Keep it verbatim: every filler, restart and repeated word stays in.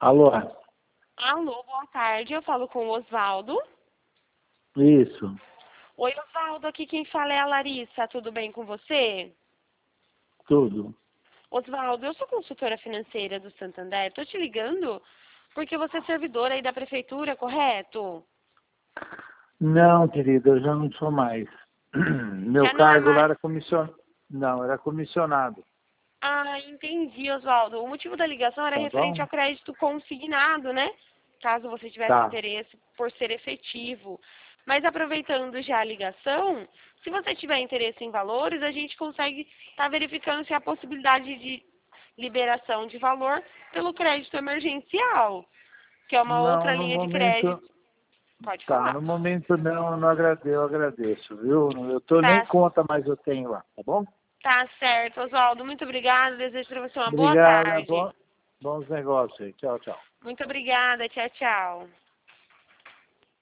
Alô? Alô, boa tarde. Eu falo com o Osvaldo. Isso. Oi, Osvaldo. Aqui quem fala é a Larissa. Tudo bem com você? Tudo. Osvaldo, eu sou consultora financeira do Santander. Estou te ligando porque você é servidora aí da prefeitura, correto? Não, querida, eu já não sou mais. Meu Já não é cargo lá mais... era comissionado. Não, era comissionado. Ah, entendi, Osvaldo. O motivo da ligação era Tá referente bom? ao crédito consignado, né? Caso você tivesse Tá. interesse por ser efetivo. Mas aproveitando já a ligação, se você tiver interesse em valores, a gente consegue estar verificando se há possibilidade de liberação de valor pelo crédito emergencial, que é uma Não, outra no linha de crédito. momento. Pode Tá, falar. no momento não, não agradeço, eu agradeço, viu? Eu tô nem Tá, conta, mas eu tenho lá, tá bom? tá certo, Oswaldo. Muito obrigada. Desejo para você uma boa Obrigada, tarde. bom, bons negócios aí. Tchau, tchau. Muito obrigada. Tchau, tchau.